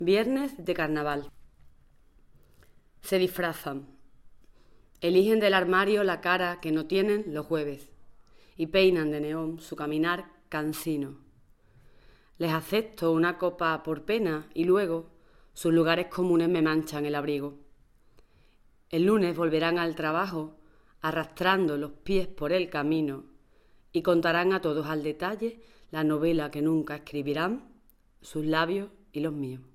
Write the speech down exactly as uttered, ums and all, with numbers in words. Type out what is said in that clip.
Viernes de carnaval. Se disfrazan. Eligen del armario la cara que no tienen los jueves y peinan de neón su caminar cansino. Les acepto una copa por pena y luego sus lugares comunes me manchan el abrigo. El lunes volverán al trabajo arrastrando los pies por el camino y contarán a todos al detalle la novela que nunca escribirán, sus labios y los míos.